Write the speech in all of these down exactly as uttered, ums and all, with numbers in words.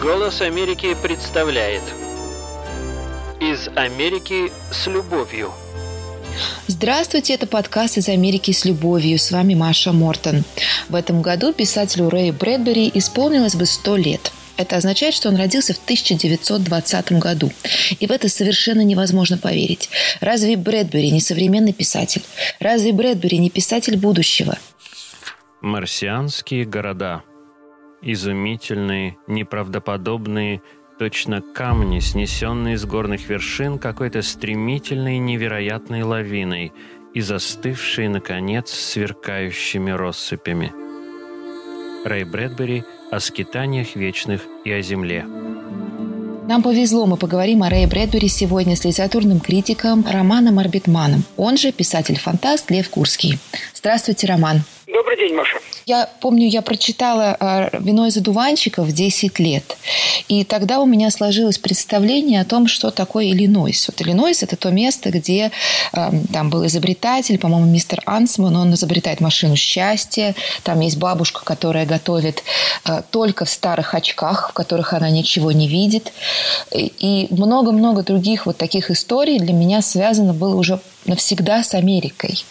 Голос Америки представляет «Из Америки с любовью». Здравствуйте, это подкаст «Из Америки с любовью». С вами Маша Мортон. В этом году писателю Рэю Брэдбери исполнилось бы сто лет. Это означает, что он родился в тысяча девятьсот двадцатом году. И в это совершенно невозможно поверить. Разве Брэдбери не современный писатель? Разве Брэдбери не писатель будущего? Марсианские города. Изумительные, неправдоподобные, точно камни, снесенные с горных вершин какой-то стремительной невероятной лавиной и застывшие, наконец, сверкающими россыпями. Рэй Брэдбери о скитаниях вечных и о земле. Нам повезло, мы поговорим о Рэе Брэдбери сегодня с литературным критиком Романом Арбитманом. Он же писатель-фантаст Лев Курский. Здравствуйте, Роман. Добрый день, Маша. Я помню, я прочитала «Вино из одуванчиков» в десять лет. И тогда у меня сложилось представление о том, что такое Иллинойс. Вот Иллинойс – это то место, где э, там был изобретатель, по-моему, мистер Ансман. Он изобретает машину счастья. Там есть бабушка, которая готовит э, только в старых очках, в которых она ничего не видит. И много-много других вот таких историй для меня связано было уже навсегда с Америкой.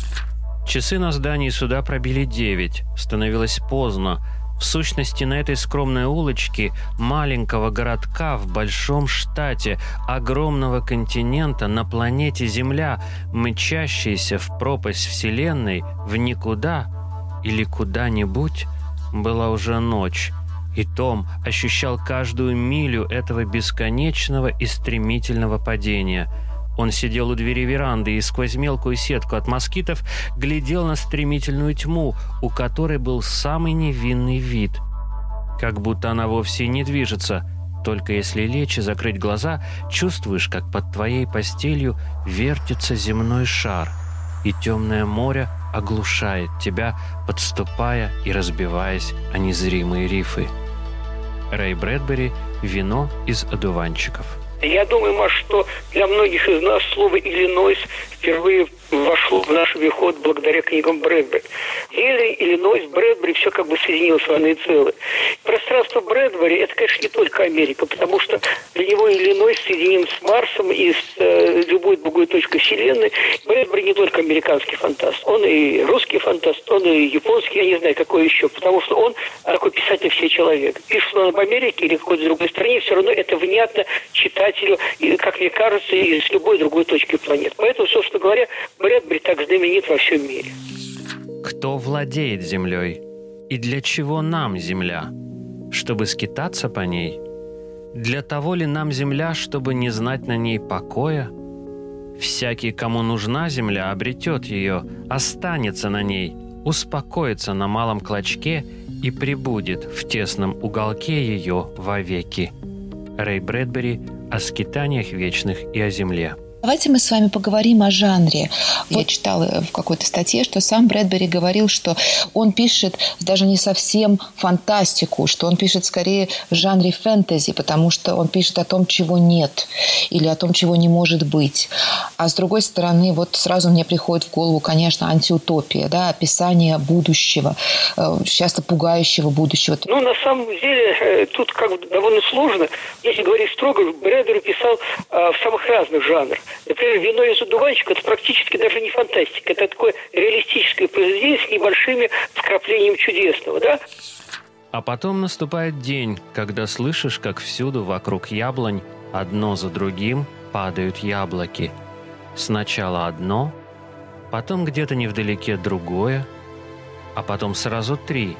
Часы на здании суда пробили девять. Становилось поздно. В сущности, на этой скромной улочке маленького городка в большом штате огромного континента на планете Земля, мчащейся в пропасть Вселенной, в никуда или куда-нибудь, была уже ночь. И Том ощущал каждую милю этого бесконечного и стремительного падения. Он сидел у двери веранды и сквозь мелкую сетку от москитов глядел на стремительную тьму, у которой был самый невинный вид. Как будто она вовсе не движется. Только если лечь и закрыть глаза, чувствуешь, как под твоей постелью вертится земной шар, и темное море оглушает тебя, подступая и разбиваясь о незримые рифы. Рэй Брэдбери «Вино из одуванчиков». Я думаю, Маш, что для многих из нас слово «Иллинойс» впервые вошло в наш обиход благодаря книгам Брэдбери. Или Иллинойс, Брэдбери, все как бы соединилось в одно целое. Пространство Брэдбери – это, конечно, не только Америка, потому что для него Иллинойс соединим с Марсом и с э, любой другой точкой Вселенной. Брэдбери не только американский фантаст, он и русский фантаст, он и японский, я не знаю, какой еще, потому что он такой писатель все человек. Пишет он об Америке или какой-то другой стране, все равно это внятно читателю, как мне кажется, из любой другой точки планеты. Поэтому, собственно говоря, Брэдбери так знаменит во всем мире. Кто владеет землей? И для чего нам земля? Чтобы скитаться по ней? Для того ли нам земля, чтобы не знать на ней покоя? Всякий, кому нужна земля, обретет ее, останется на ней, успокоится на малом клочке и пребудет в тесном уголке ее вовеки. Рэй Брэдбери о скитаниях вечных и о земле. Давайте мы с вами поговорим о жанре. Я читала в какой-то статье, что сам Брэдбери говорил, что он пишет даже не совсем фантастику, что он пишет скорее в жанре фэнтези, потому что он пишет о том, чего нет, или о том, чего не может быть. А с другой стороны, вот сразу мне приходит в голову, конечно, антиутопия, да, описание будущего, часто пугающего будущего. Ну, на самом деле, тут как бы довольно сложно. Если говорить строго, Брэдбери писал а, в самых разных жанрах. Например, «Вино из одуванчика» – это практически даже не фантастика. Это такое реалистическое произведение с небольшими вкраплениями чудесного, да? А потом наступает день, когда слышишь, как всюду вокруг яблонь одно за другим падают яблоки. Сначала одно, потом где-то невдалеке другое, а потом сразу три,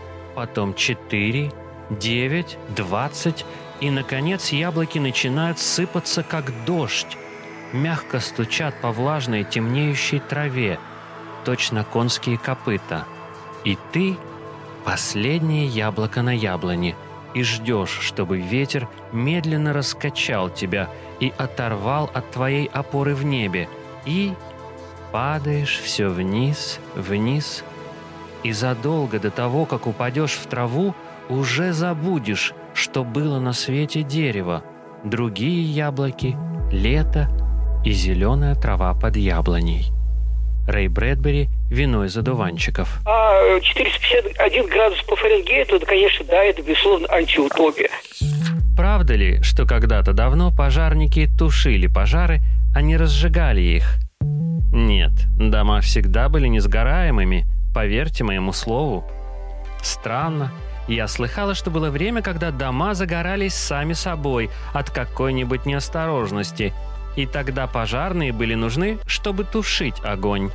потом четыре, девять, двадцать, и, наконец, яблоки начинают сыпаться, как дождь. Мягко стучат по влажной темнеющей траве, точно конские копыта. И ты — последнее яблоко на яблоне, и ждешь, чтобы ветер медленно раскачал тебя и оторвал от твоей опоры в небе, и падаешь все вниз, вниз, и задолго до того, как упадешь в траву, уже забудешь, что было на свете дерево, другие яблоки, лето и зеленая трава под яблоней. Рэй Брэдбери вино из одуванчиков. А четыреста пятьдесят один градус по Фаренгейту, это, конечно, да, это, безусловно, антиутопия. Правда ли, что когда-то давно пожарники тушили пожары, а не разжигали их? Нет, дома всегда были несгораемыми, поверьте моему слову. Странно. Я слыхала, что было время, когда дома загорались сами собой от какой-нибудь неосторожности, и тогда пожарные были нужны, чтобы тушить огонь.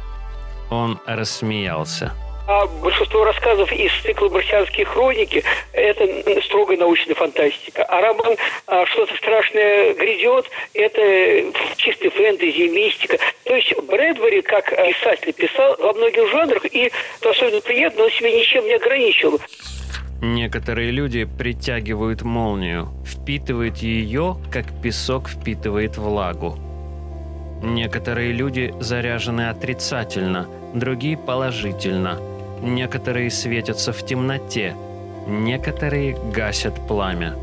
Он рассмеялся. А большинство рассказов из цикла «Марсианские хроники» – это строгая научная фантастика. А роман «Что-то страшное грядет» – это чистый фэнтези, мистика. То есть Брэдбери, как писатель, писал во многих жанрах, и, что особенно приятно, он себя ничем не ограничил. Некоторые люди притягивают молнию, впитывают ее, как песок впитывает влагу. Некоторые люди заряжены отрицательно, другие положительно. Некоторые светятся в темноте, некоторые гасят пламя.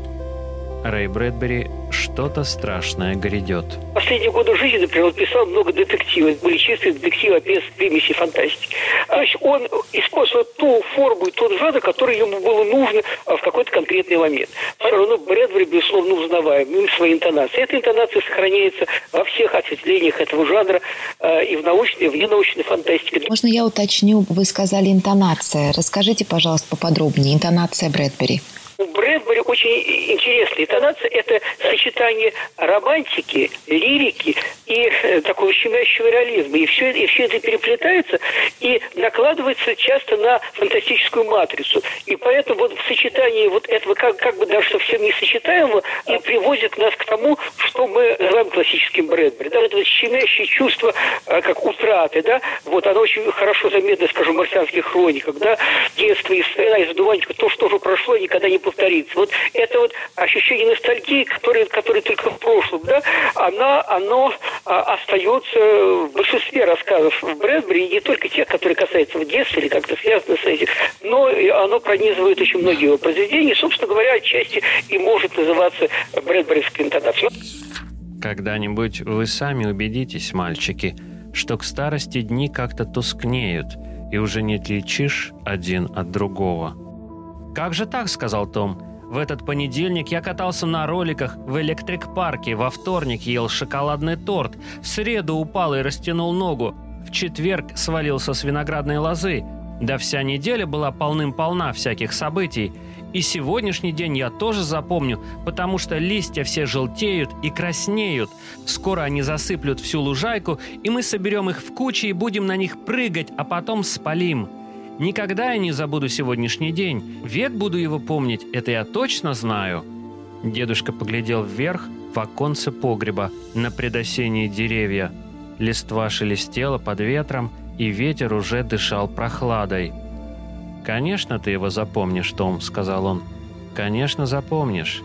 Рэй Брэдбери «Что-то страшное грядет». В последние годы жизни, например, он писал много детективов. Были чистые детективы без примеси фантастики. То есть он использовал ту форму и тот жанр, который ему было нужно в какой-то конкретный момент. Все равно Брэдбери, безусловно, узнаваем им свои интонации. Эта интонация сохраняется во всех ответвлениях этого жанра и в научной, и в ненаучной фантастике. Можно я уточню? Вы сказали интонация. Расскажите, пожалуйста, поподробнее. Интонация Брэдбери. У Брэдбери очень интересная интонация. Это сочетание романтики, лирики и э, такого щемящего реализма. И все, и все это переплетается и накладывается часто на фантастическую матрицу. И поэтому вот в сочетании вот этого как, как бы даже совсем несочетаемого и приводит нас к тому, что мы называем классическим Брэдбери. Да, это вот щемящее чувство, э, как утраты, да, вот оно очень хорошо заметно, скажем, в «Марсианских хрониках», да, детство из из одуванчика, то, что уже прошло, никогда не повторится. Вот это вот ощущение ностальгии, которое, которое только в прошлом, да, она, оно а, остается в большинстве рассказов Брэдбери, и не только тех, которые касаются в детства или как-то связаны с этим, но и оно пронизывает очень многие его произведения, собственно говоря, отчасти и может называться брэдберевской интонацией. Когда-нибудь вы сами убедитесь, мальчики, что к старости дни как-то тускнеют, и уже не отличишь один от другого. «Как же так?» — сказал Том. «В этот понедельник я катался на роликах в электрик-парке, во вторник ел шоколадный торт, в среду упал и растянул ногу, в четверг свалился с виноградной лозы. Да вся неделя была полным-полна всяких событий. И сегодняшний день я тоже запомню, потому что листья все желтеют и краснеют. Скоро они засыплют всю лужайку, и мы соберем их в кучи и будем на них прыгать, а потом спалим. Никогда я не забуду сегодняшний день. Век буду его помнить, это я точно знаю». Дедушка поглядел вверх в оконце погреба на предосенние деревья. Листва шелестела под ветром, и ветер уже дышал прохладой. «Конечно, ты его запомнишь, Том», — сказал он. «Конечно, запомнишь».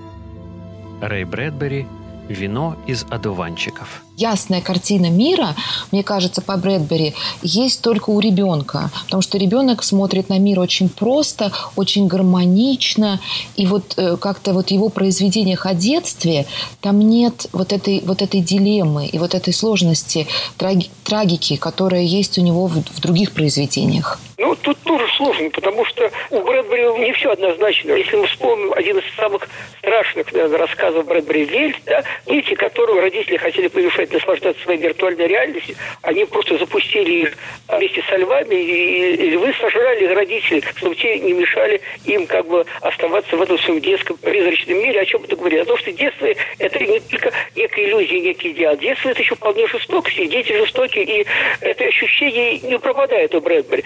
Рэй Брэдбери «Вино из одуванчиков». Ясная картина мира, мне кажется, по Брэдбери, есть только у ребенка. Потому что ребенок смотрит на мир очень просто, очень гармонично. И вот э, как-то вот в его произведениях о детстве там нет вот этой, вот этой дилеммы и вот этой сложности, траги, трагики, которая есть у него в, в других произведениях. Ну, тут тоже сложно, потому что у Брэдбери не все однозначно. Если мы вспомним один из самых страшных, наверное, рассказов Брэдбери «Вельт», да, дети, которого родители хотели помешать наслаждаться своей виртуальной реальностью, они просто запустили их вместе со львами, и львы сожрали их родителей, чтобы те не мешали им как бы оставаться в этом своем детском призрачном мире. О чем это говорит? О том, что детство – это не только некая иллюзия, некий идеал. Детство – это еще вполне жестокость, и дети жестокие, и это ощущение не пропадает у Брэдбери.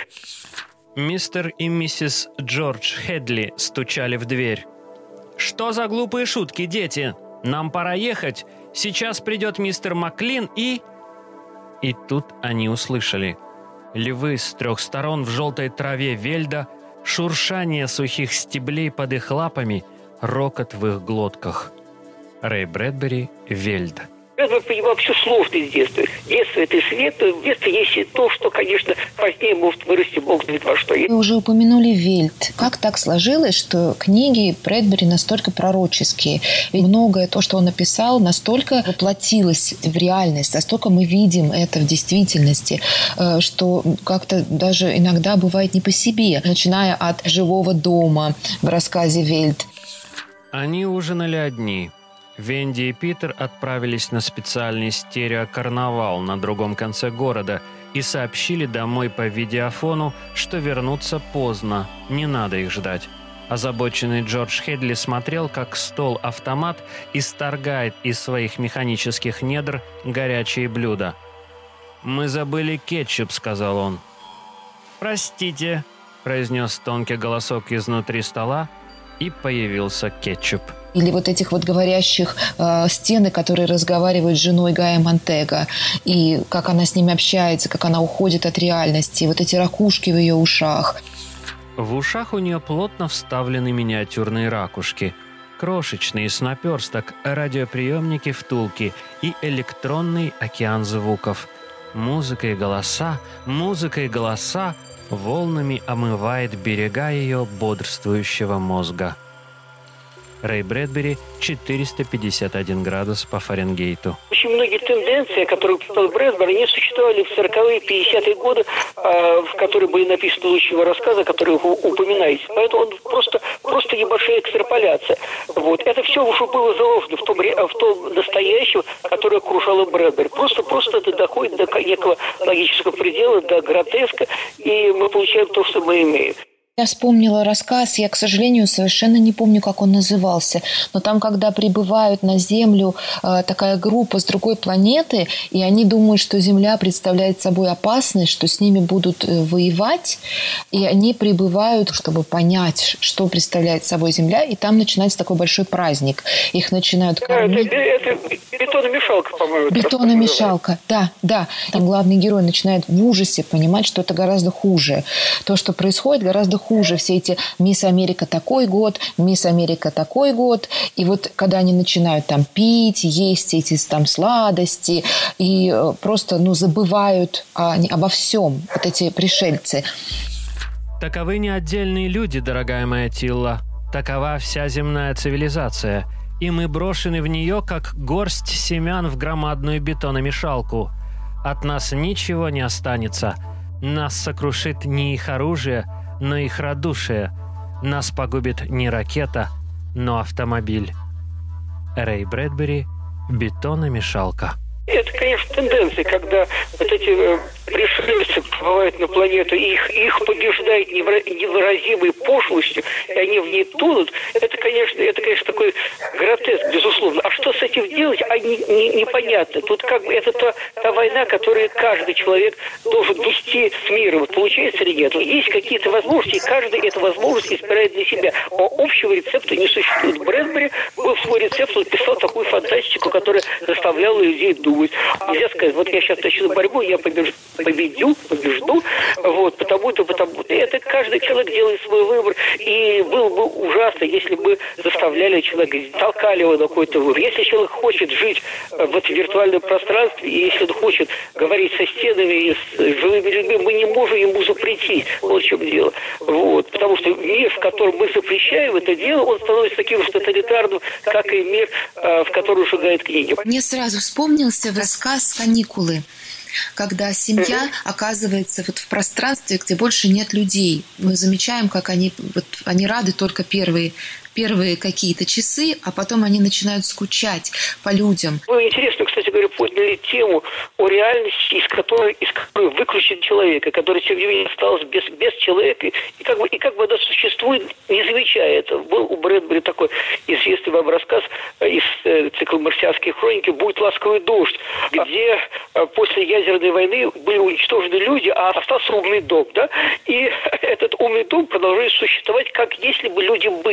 Мистер и миссис Джордж Хедли стучали в дверь. «Что за глупые шутки, дети? Нам пора ехать. Сейчас придет мистер Маклин и...» И тут они услышали. Львы с трех сторон в желтой траве Вельда, шуршание сухих стеблей под их лапами, рокот в их глотках. Рэй Брэдбери «Вельд». Брэдбери понимал всю сложность детства. Детство – это свет, в детстве есть и то, что, конечно, позднее может вырасти бог знает во что. Вы уже упомянули Вельт. Как так сложилось, что книги Брэдбери настолько пророческие? Ведь многое то, что он написал, настолько воплотилось в реальность, настолько мы видим это в действительности, что как-то даже иногда бывает не по себе, начиная от «Живого дома» в рассказе Вельт. Они ужинали одни. Венди и Питер отправились на специальный стереокарнавал на другом конце города и сообщили домой по видеофону, что вернутся поздно, не надо их ждать. Озабоченный Джордж Хедли смотрел, как стол-автомат исторгает из своих механических недр горячие блюда. «Мы забыли кетчуп», — сказал он. «Простите», — произнес тонкий голосок изнутри стола, и появился кетчуп. Или вот этих вот говорящих э, стены, которые разговаривают с женой Гая Монтега, и как она с ними общается, как она уходит от реальности, вот эти ракушки в ее ушах. В ушах у нее плотно вставлены миниатюрные ракушки, крошечные, с наперсток, радиоприемники, втулки и электронный океан звуков. Музыка и голоса, музыка и голоса волнами омывает берега ее бодрствующего мозга. Рэй Брэдбери, четыреста пятьдесят один градус по Фаренгейту. Очень многие тенденции, которые писал Брэдбери, они существовали в сороковые, пятидесятые годы, в которые были написаны лучшие его рассказы, которые вы упоминаете. Поэтому он просто, просто небольшая экстраполяция. Вот. Это все уже было заложено в том, в том настоящем, которое окружало Брэдбери. Просто, просто это доходит до некого логического предела, до гротеска, и мы получаем то, что мы имеем. Я вспомнила рассказ, я, к сожалению, совершенно не помню, как он назывался, но там, когда прибывают на Землю э, такая группа с другой планеты, и они думают, что Земля представляет собой опасность, что с ними будут э, воевать, и они прибывают, чтобы понять, что представляет собой Земля, и там начинается такой большой праздник. Их начинают кормить. Да, это, это бетономешалка, по-моему. Бетономешалка, да, да. Там главный герой начинает в ужасе понимать, что это гораздо хуже. То, что происходит, гораздо хуже. Все эти «Мисс Америка такой год», «Мисс Америка такой год». И вот когда они начинают там пить, есть эти там сладости и просто ну, забывают о, обо всем, вот эти пришельцы. Таковы не отдельные люди, дорогая моя Тилла. Такова вся земная цивилизация. И мы брошены в нее, как горсть семян в громадную бетономешалку. От нас ничего не останется. Нас сокрушит не их оружие, но их радушие. Нас погубит не ракета, но автомобиль. Рэй Брэдбери, «Бетономешалка». Это, конечно, тенденция, когда вот эти э, пришельцы прибывают на планету, и их, их побеждает невыразимой пошлостью, и они в ней тонут. Это, конечно, это, конечно, такой гротеск, безусловно. А что с этим делать, а не, не, непонятно. Тут как бы это та, та война, которую каждый человек должен вести с миром. Вот получается или нет? Есть какие-то возможности, и каждый эту возможность избирает для себя. А общего рецепта не существует. Брэдбери был свой рецепт, он писал такую фантастику, которая заставляла людей думать. Нельзя сказать, вот я сейчас начну борьбу, я побежу, победю, побежду, вот, потому-то, потому-то. Это каждый человек делает свой выбор, и было бы ужасно, если бы заставляли человека, толкали его на какой-то выбор. Если человек хочет жить в этом виртуальном пространстве, и если он хочет говорить со стенами и с живыми людьми, мы не можем ему запретить. Вот в чем дело. Вот. Потому что мир, в котором мы запрещаем это дело, он становится таким же тоталитарным, как и мир, в который шагает книги. Мне сразу вспомнился рассказ «Каникулы», когда семья оказывается вот в пространстве, где больше нет людей. Мы замечаем, как они, вот, они рады только первые, первые какие-то часы, а потом они начинают скучать по людям. Вы интересно, кстати говоря, подняли тему о реальности, из которой, из которой выключен человека, которая, тем не менее, осталась без, без человека, и как бы, и как бы она существует, не замечая этого. Был у Брэдбери такой известный вам рассказ из э, цикла «Марсианские хроники» «Будет ласковый дождь», где э, после ядерной войны были уничтожены люди, а остался умный дом, да? И этот умный дом продолжает существовать, как если бы люди были. А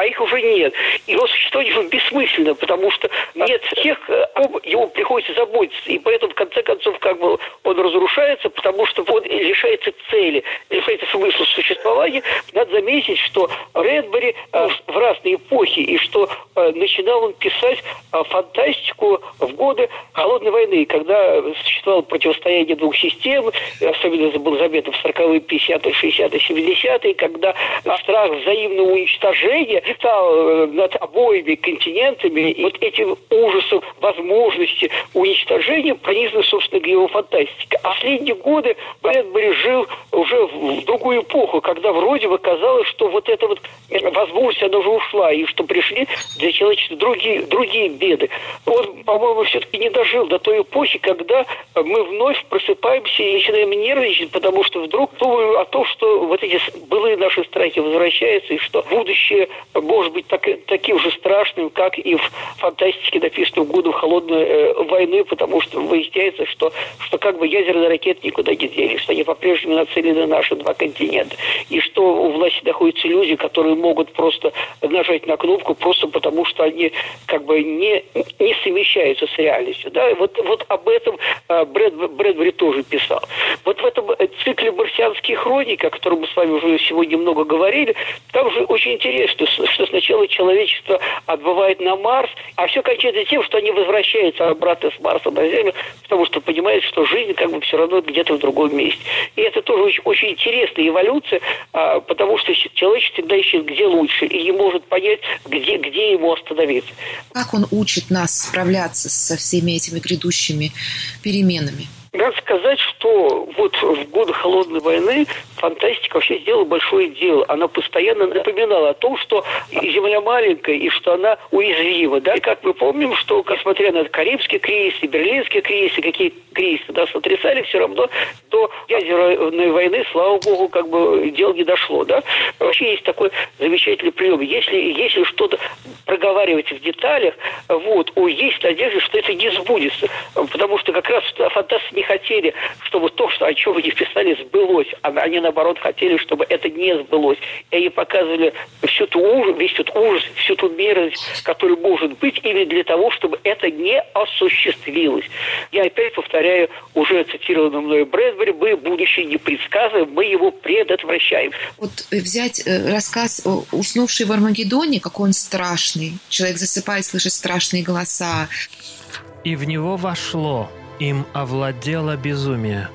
а их уже нет. И его существование уже бессмысленно, потому что нет тех, о ком ему приходится заботиться. И поэтому, в конце концов, как бы он разрушается, потому что он лишается цели, лишается смысла существования. Надо заметить, что Брэдбери э, в разные эпохи, и что э, начинал он писать э, фантастику в годы Холодной войны, когда существовало противостояние двух систем, особенно это было заметно в сороковые, пятидесятые, шестидесятые, семидесятые, когда страх взаимного уничтожения стал над обоими континентами, и вот этим ужасом возможности уничтожения пронизана, собственно, его фантастика. А последние годы Брэдбери жил уже в другую эпоху, когда вроде бы казалось, что вот эта вот возможность, она уже ушла, и что пришли для человечества другие, другие беды. Он, по-моему, все-таки не дожил до той эпохи, когда мы вновь просыпаемся и начинаем нервничать, потому что вдруг думаю о том, что вот эти былые наши страхи возвращаются, и что будущее может быть так, таким же страшным, как и в фантастике, написанной в годы Холодной э, войны, потому что выясняется, что, что как бы ядерные ракеты никуда не делись, что они по-прежнему нацелены на наши два континента, и что у власти находятся люди, которые могут просто нажать на кнопку просто потому, что они как бы не, не совмещаются с реальностью. Да? Вот, вот об этом э, Брэд, Брэдбери тоже писал. Вот в этом цикле «Марсианские хроники», о котором мы с вами уже сегодня много говорили, там же очень интересно, что сначала человечество отбывает на Марс, а все кончается тем, что они возвращаются обратно с Марса на Землю, потому что понимают, что жизнь как бы все равно где-то в другом месте. И это тоже очень, очень интересная эволюция, а, потому что человечество всегда ищет, где лучше, и не может понять, где, где ему остановиться. Как он учит нас справляться со всеми этими грядущими переменами? Надо сказать, что вот в годы Холодной войны фантастика вообще сделала большое дело. Она постоянно напоминала о том, что Земля маленькая и что она уязвима. Да? И как мы помним, что, несмотря на Карибский кризис, и Берлинский кризис, и какие кризисы нас сотрясали, все равно до ядерной войны, слава богу, как бы дело не дошло. Да? Вообще есть такой замечательный прием. Если, если что-то проговаривать в деталях, вот, есть надежда, что это не сбудется. Потому что как раз фантасты не хотели, чтобы то, что, о чем они писали, сбылось. А они, наоборот, хотели, чтобы это не сбылось. И они показывали всю ту ужас, весь тот ужас, всю ту мерзость, которая может быть, именно для того, чтобы это не осуществилось. Я опять повторяю уже цитированное мною Брэдбери: мы будущее не предсказываем, мы его предотвращаем. Вот взять рассказ «Уснувший в Армагеддоне», какой он страшный. Человек засыпает, слышит страшные голоса. И в него вошло, им овладело безумие.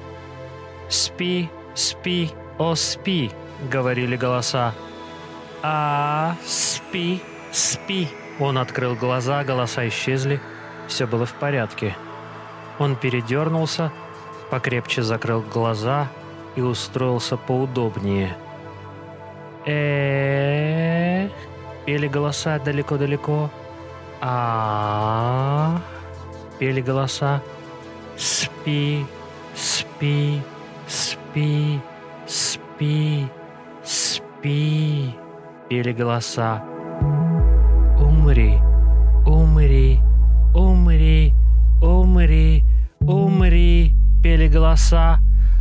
«Спи, спи, о, спи», — говорили голоса. «А, спи, спи». Он открыл глаза, голоса исчезли. Все было в порядке. Он передернулся, покрепче закрыл глаза и устроился поудобнее. э пели голоса далеко-далеко. а пели голоса. «Спи, спи, спи, спи, спи», пели голоса. «Умри, умри, умри, умри, умри», пели голоса.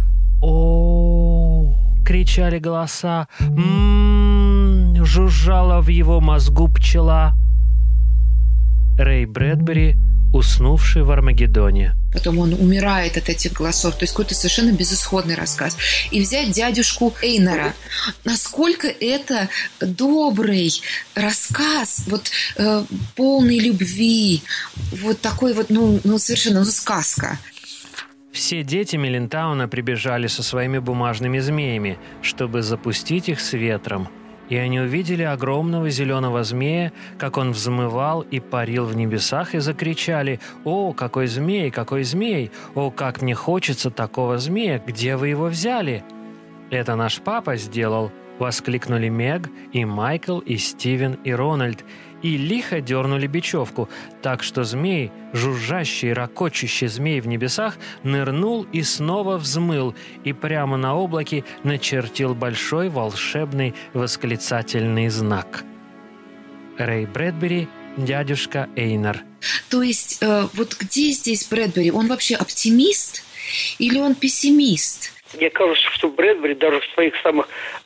«О, кричали голоса. М-м-м, жужжала в его мозгу пчела». Рэй Брэдбери, уснувший в Армагеддоне. Потом он умирает от этих голосов. То есть какой-то совершенно безысходный рассказ. И взять дядюшку Эйнара. Насколько это добрый рассказ, вот э, полный любви, вот такой вот, ну, ну совершенно, ну, сказка. Все дети Миллентауна прибежали со своими бумажными змеями, чтобы запустить их с ветром. И они увидели огромного зеленого змея, как он взмывал и парил в небесах, и закричали: «О, какой змей, какой змей! О, как мне хочется такого змея! Где вы его взяли?» «Это наш папа сделал», — воскликнули Мег, и Майкл, и Стивен, и Рональд, и лихо дернули бечевку, так что змей, жужжащий, ракочущий змей в небесах, нырнул и снова взмыл, и прямо на облаке начертил большой волшебный восклицательный знак. Рэй Брэдбери, дядюшка Эйнар. То есть, э, вот где здесь Брэдбери? Он вообще оптимист или он пессимист? Мне кажется, что Брэдбери даже в своих самых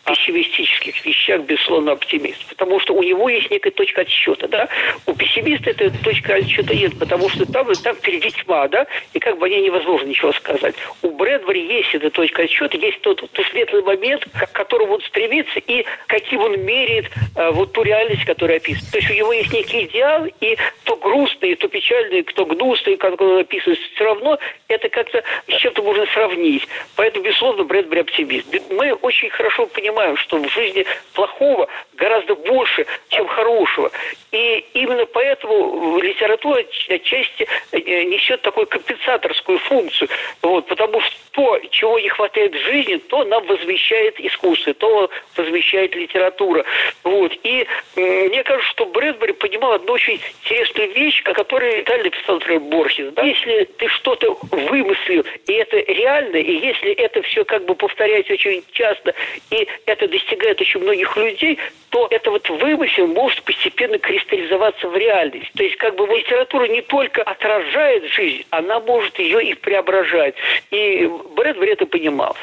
пессимистических вещах, безусловно, оптимист. Потому что у него есть некая точка отсчета, да. У пессимиста этой точки отсчета нет, потому что там, там впереди тьма, да, и как бы о ней невозможно ничего сказать. У Брэдбери есть эта точка отсчета, есть тот, тот светлый момент, к которому он стремится и каким он меряет а, вот ту реальность, которая описана. То есть у него есть некий идеал, и то грустный, то печальный, то гнусный, как он описывает, все равно это как-то с чем-то можно сравнить. Поэтому, безусловно, Брэдбери оптимист. Мы очень хорошо понимаем, что в жизни плохого гораздо больше, чем хорошего. И именно поэтому литература отчасти несет такую компенсаторскую функцию. Вот, потому что то, чего не хватает в жизни, то нам возвещает искусство, то возвещает литература. Вот. И мне кажется, что Брэдбери понимал одну очень интересную вещь, о которой детально писал, например, Борхес. Да? Если ты что-то вымыслил, и это реально, и если это все как бы повторяется очень часто, и это достигает очень многих людей, то это вот вымысел может постепенно кристаллизоваться в реальность. То есть как бы литература не только отражает жизнь, она может ее и преображать. И Брэдбери это понимал.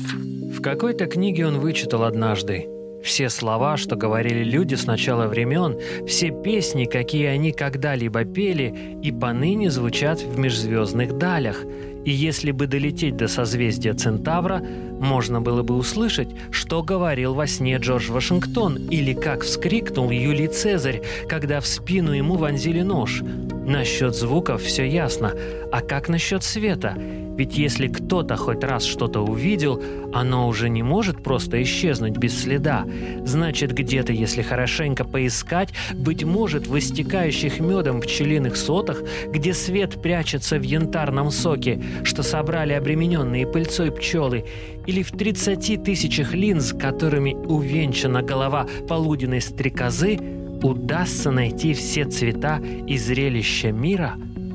В какой-то книге он вычитал однажды: все слова, что говорили люди с начала времен, все песни, какие они когда-либо пели, и поныне звучат в межзвездных далях. И если бы долететь до созвездия Центавра, можно было бы услышать, что говорил во сне Джордж Вашингтон или как вскрикнул Юлий Цезарь, когда в спину ему вонзили нож. Насчет звуков все ясно. А как насчет света? Ведь если кто-то хоть раз что-то увидел, оно уже не может просто исчезнуть без следа. Значит, где-то, если хорошенько поискать, быть может, в истекающих медом пчелиных сотах, где свет прячется в янтарном соке, что собрали обремененные пыльцой пчелы, или в тридцати тысячах линз, которыми увенчана голова полуденной стрекозы, удастся найти все цвета и зрелища мира?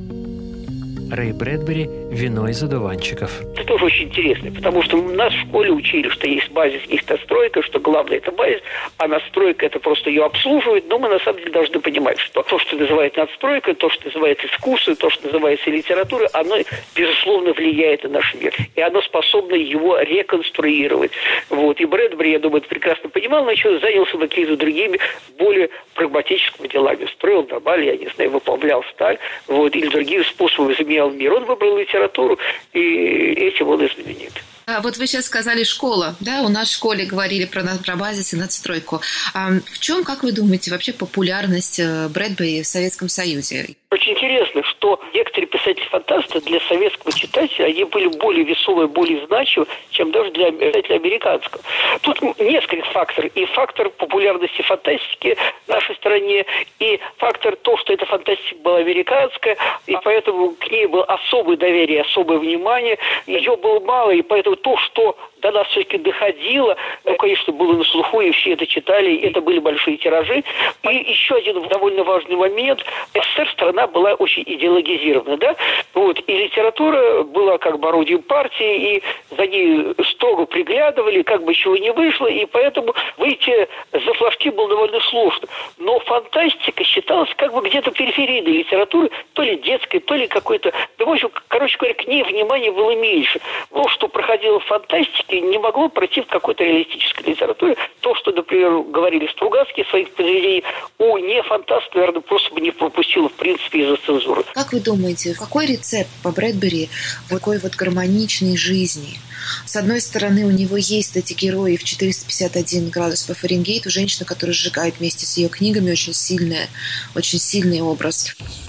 Рэй Брэдбери «Вино из одуванчиков». Это тоже очень интересно, потому что нас в школе учили, что есть базис, есть настройка, что главное – это базис, а настройка – это просто ее обслуживает. Но мы на самом деле должны понимать, что то, что называется надстройкой, то, что называется искусством, то, что называется литературой, оно, безусловно, влияет на наш мир. И оно способно его реконструировать. Вот. И Брэдбери, я думаю, это прекрасно понимал, но еще занялся какими-то другими, более прагматическими делами. Строил дома, я не знаю, выплавлял сталь, вот, или другими способами изменял мир. Он выбрал литературу, и этим он и знаменит. А вот вы сейчас сказали школа, да, у нас в школе говорили про, про базис и надстройку. А в чем, как вы думаете, вообще популярность Брэдбери в Советском Союзе? Очень интересно, что некоторые писатели-фантасты для советского читателя, они были более весомые, более значимы, чем даже для писателя американского. Тут несколько факторов. И фактор популярности фантастики в нашей стране, и фактор то, что эта фантастика была американская, и поэтому к ней было особое доверие, особое внимание. Ее было мало, и поэтому то, что до нас все-таки доходило, ну, конечно, было на слуху, и все это читали, и это были большие тиражи. И еще один довольно важный момент. СССР страна была очень идеологизирована, да? Вот. И литература была как бы орудием партии, и за ней строго приглядывали, как бы чего не вышло, и поэтому выйти за флажки было довольно сложно. Но фантастика считалась как бы где-то периферийной литературы, то ли детской, то ли какой-то... Ну, в общем, короче говоря, к ней внимания было меньше. Но что проходило в фантастике, не могло пройти в какой-то реалистической литературе. То, что, например, говорили Стругацкий в своих произведениях, у не-фантаста, наверное, просто бы не пропустило, в принципе, из-за цензуры. Как вы думаете, какой рецепт по Брэдбери в такой вот гармоничной жизни? С одной стороны, у него есть эти герои в четыреста пятьдесят один градус по Фаренгейту, женщина, которая сжигает вместе с ее книгами, очень сильная, очень сильный образ.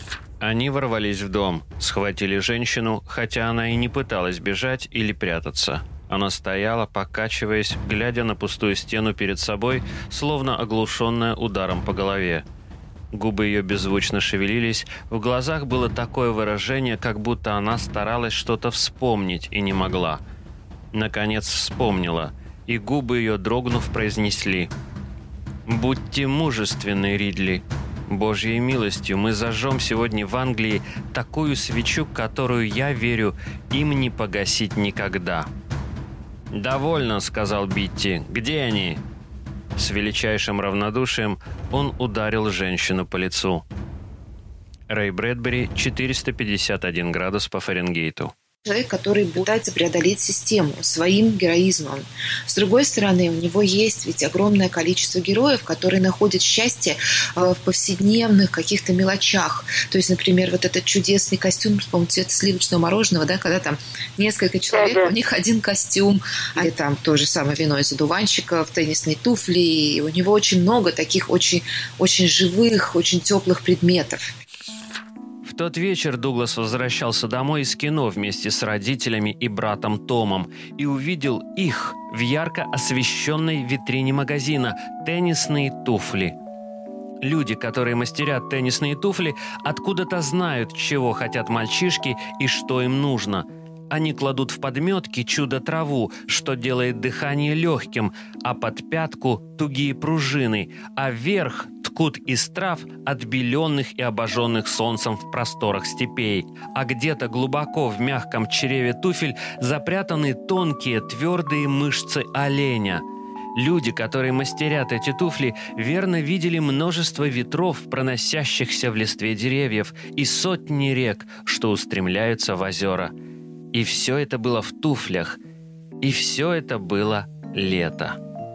Они ворвались в дом, схватили женщину, хотя она и не пыталась бежать или прятаться. Она стояла, покачиваясь, глядя на пустую стену перед собой, словно оглушенная ударом по голове. Губы ее беззвучно шевелились, в глазах было такое выражение, как будто она старалась что-то вспомнить и не могла. Наконец вспомнила, и губы ее, дрогнув, произнесли: «Будьте мужественны, Ридли. Божьей милостью мы зажжем сегодня в Англии такую свечу, которую, я верю, им не погасить никогда». «Довольно», — сказал Битти. «Где они?» С величайшим равнодушием он ударил женщину по лицу. Рэй Брэдбери, четыреста пятьдесят один градус по Фаренгейту. человек, который пытается преодолеть систему своим героизмом. С другой стороны, у него есть ведь огромное количество героев, которые находят счастье в повседневных каких-то мелочах. То есть, например, вот этот чудесный костюм, по-моему, цвета сливочного мороженого, да, когда там несколько человек, ага. у них один костюм, а там то же самое вино из одуванчиков, теннисные туфли, и у него очень много таких очень, очень живых, очень теплых предметов. В тот вечер Дуглас возвращался домой из кино вместе с родителями и братом Томом и увидел их в ярко освещенной витрине магазина «Теннисные туфли». Люди, которые мастерят теннисные туфли, откуда-то знают, чего хотят мальчишки и что им нужно. Они кладут в подметки чудо-траву, что делает дыхание легким, а под пятку тугие пружины, а вверх ткут из трав, отбеленных и обожженных солнцем в просторах степей. А где-то глубоко в мягком чреве туфель запрятаны тонкие твердые мышцы оленя. Люди, которые мастерят эти туфли, верно видели множество ветров, проносящихся в листве деревьев, и сотни рек, что устремляются в озера. И все это было в туфлях, и все это было лето.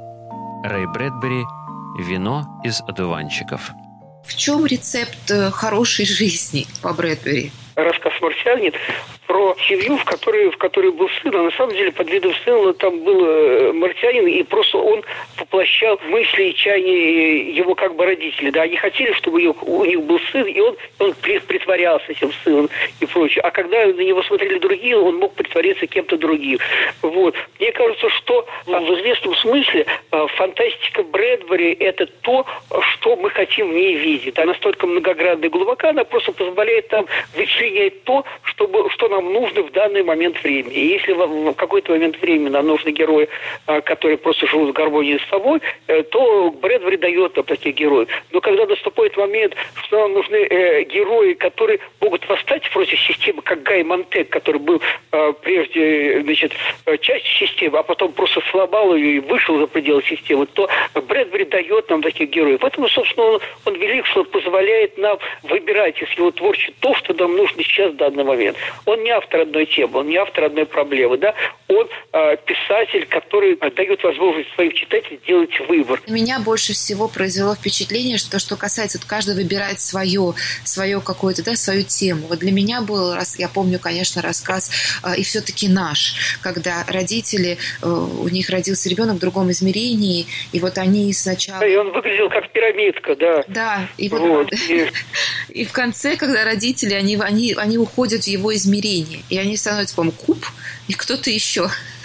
Рэй Брэдбери «Вино из одуванчиков». В чем рецепт хорошей жизни по Брэдбери? Рассказ «Марсианин» про семью, в которой, в которой был сын, а на самом деле под видом сына там был марсианин, и просто он воплощал мысли и чаяния его как бы родителей. Да, они хотели, чтобы у них, у них был сын, и он, он притворялся этим сыном и прочее. А когда на него смотрели другие, он мог притвориться кем-то другим. Вот. Мне кажется, что в известном смысле фантастика Брэдбери – это то, что мы хотим в ней видеть. Она настолько многогранна и глубока, она просто позволяет нам вычленять то, чтобы, что нам нужно в данный момент времени. И если в какой-то момент времени нам нужны герои, которые просто живут в гармонии с собой, то Брэдбери дает нам таких героев. Но когда наступает момент, что нам нужны э, герои, которые могут восстать против системы, как Гай Монтег, который был э, прежде, значит, частью системы, а потом просто сломал ее и вышел за пределы системы, то Брэдбери дает нам таких героев. Поэтому, собственно, он, он велик, что позволяет нам выбирать из его творчества то, что нам нужно сейчас в данный момент. Он не автор одной темы, он не автор одной проблемы, да, он э, писатель, который э, дает возможность своим читателям делать выбор. Меня больше всего произвело впечатление, что что касается, вот каждый выбирает свое, свое какое-то, да, свою тему. Вот для меня был, я помню, конечно, рассказ э, «И все-таки наш», когда родители, э, у них родился ребенок в другом измерении, и вот они сначала... И он выглядел как пирамидка, да. Да, и вот, вот и... и в конце, когда родители, они, они, они уходят в его измерение, и они становятся, по-моему, куб, и кто-то еще.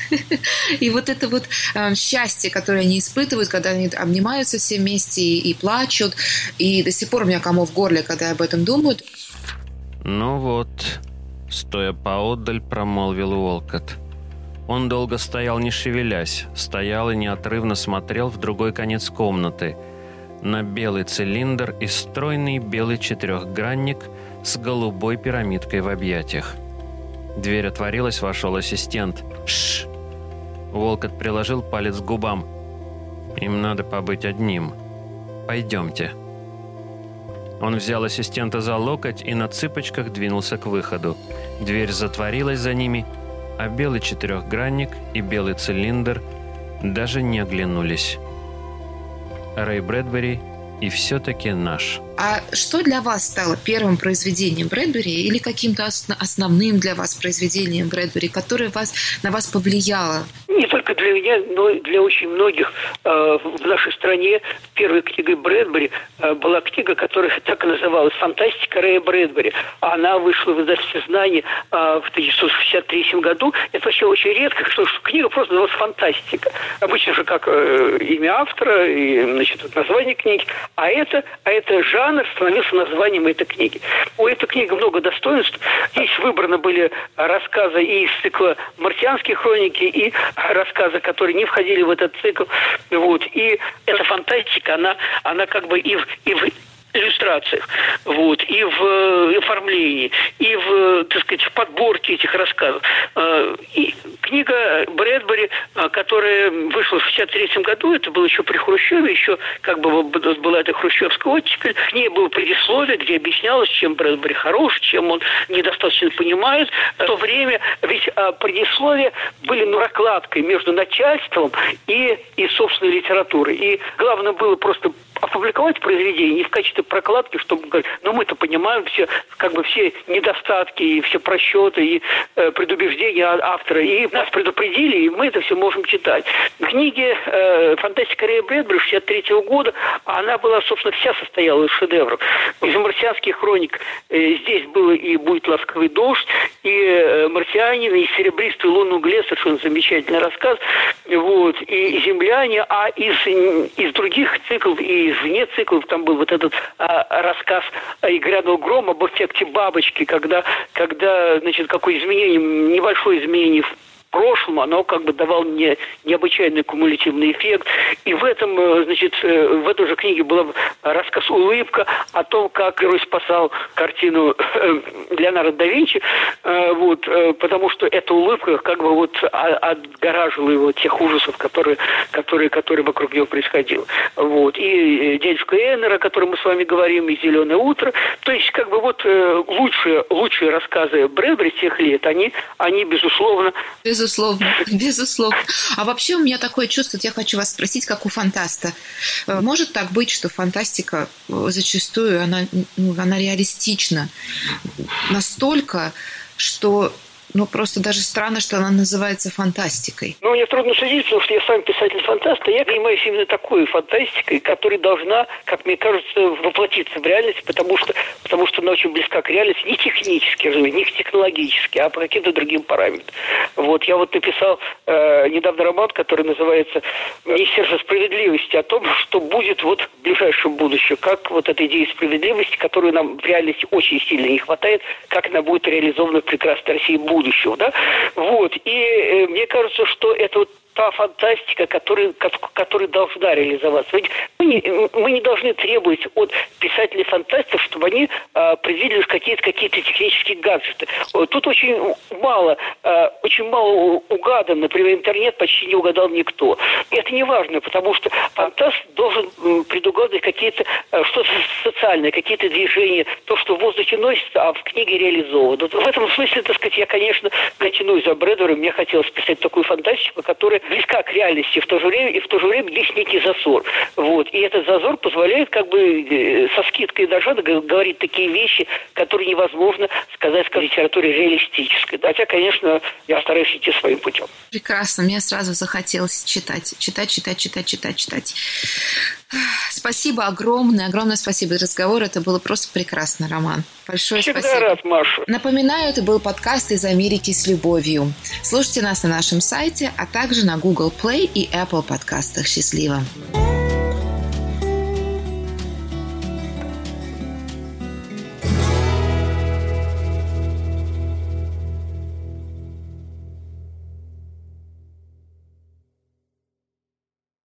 И вот это вот э, счастье, которое они испытывают, когда они обнимаются все вместе и, и плачут, и до сих пор у меня комок в горле, когда я об этом думаю. Ну вот, стоя поотдаль, промолвил Уолкотт. Он долго стоял, не шевелясь, стоял и неотрывно смотрел в другой конец комнаты, на белый цилиндр и стройный белый четырехгранник с голубой пирамидкой в объятиях. Дверь отворилась, вошел ассистент. «Шш!» Уолкотт приложил палец к губам. «Им надо побыть одним. Пойдемте». Он взял ассистента за локоть и на цыпочках двинулся к выходу. Дверь затворилась за ними, а белый четырехгранник и белый цилиндр даже не оглянулись. Рэй Брэдбери и все-таки наш. А что для вас стало первым произведением Брэдбери или каким-то основным для вас произведением Брэдбери, которое вас, на вас повлияло? Не только для меня, но и для очень многих э, в нашей стране первой книгой Брэдбери э, была книга, которая так и называлась «Фантастика Рэя Брэдбери». Она вышла в издательстве «Знание» э, в тысяча девятьсот шестьдесят третьем году. Это вообще очень редко, что, что книга просто называлась «Фантастика». Обычно же как э, имя автора и, значит, название книги. А это, а это жанр становился названием этой книги. У этой книги много достоинств. Здесь выбраны были рассказы и из цикла «Марсианские хроники», и рассказы, которые не входили в этот цикл. Вот. И эта фантастика, она, она как бы и в, и в иллюстрациях, вот, и в оформлении, и в, так сказать, в подборке этих рассказов. И Книга Брэдбери, которая вышла в шестьдесят третьем году, это было еще при Хрущеве, еще как бы была эта хрущевская оттепель. К ней было предисловие, где объяснялось, чем Брэдбери хорош, чем он недостаточно понимает. В то время ведь предисловия были ну, прокладкой между начальством и, и собственной литературой. И главное было просто опубликовать произведение не в качестве прокладки, чтобы говорить, ну мы-то понимаем все, как бы все недостатки и все просчеты и э, предубеждения автора, и нас предупредили, и мы это все можем читать. В книге э, «Фантастика Рэя Брэдбери» шестьдесят третьего года, она была, собственно, вся состояла из шедевров. Из «Марсианских хроник» э, здесь было и «Будет ласковый дождь», и э, «Марсианин», и «Серебристый лунный угле», совершенно замечательный рассказ, вот, и «Земляне», а из, из других циклов, и вне циклов там был вот этот а, рассказ «И грянул гром» об эффекте бабочки, когда, когда значит, какое изменение, небольшое изменение в прошлом, оно как бы давало мне необычайный кумулятивный эффект. И в этом, значит, в этой же книге был рассказ «Улыбка» о том, как герой спасал картину Леонардо да Винчи, вот, потому что эта улыбка как бы вот отгораживала его от тех ужасов, которые, которые, которые вокруг него происходили. Вот. И «Дядюшка Эннер», о котором мы с вами говорим, и «Зеленое утро». То есть, как бы вот лучшие, лучшие рассказы Брэдбери тех лет, они, они безусловно... Безусловно, безусловно. А вообще у меня такое чувство, я хочу вас спросить, как у фантаста. Может так быть, что фантастика зачастую, она, ну, она реалистична настолько, что... Ну, просто даже странно, что она называется фантастикой. Ну, мне трудно судить, потому что я сам писатель-фантаст, а я занимаюсь именно такой фантастикой, которая должна, как мне кажется, воплотиться в реальность, потому что, потому что она очень близка к реальности, не технически, не технологически, а по каким-то другим параметрам. Вот, я вот написал э, недавно роман, который называется «Министерство справедливости», о том, что будет вот в ближайшем будущем, как вот эта идея справедливости, которую нам в реальности очень сильно не хватает, как она будет реализована в прекрасной России будущего. Да? Вот. И э, мне кажется, что это вот та фантастика, которая, которая должна реализоваться. Ведь мы не, мы не должны требовать от писателей-фантастов, чтобы они а, предвидели какие-то, какие-то технические гаджеты. Тут очень мало, а, очень мало угадан. Например, интернет почти не угадал никто. И это не важно, потому что фантаст должен предугадывать какие-то, что-то социальное, какие-то движения, то, что в воздухе носится, а в книге реализовано. В этом смысле, так сказать, я, конечно, тянусь за Брэдбери. Мне хотелось писать такую фантастику, которая близка к реальности в то же время, и в то же время есть некий зазор. Вот. И этот зазор позволяет как бы со скидкой даже говорить такие вещи, которые невозможно сказать в литературе реалистической. Хотя, конечно, я стараюсь идти своим путем. Прекрасно. Мне сразу захотелось читать. Читать, читать, читать, читать, читать. Спасибо огромное, огромное спасибо за разговор. Это было просто прекрасно, Роман. Большое Всегда спасибо. Рад, Маша. Напоминаю, это был подкаст «Из Америки с любовью». Слушайте нас на нашем сайте, а также на Google Play и Apple подкастах. Счастливо!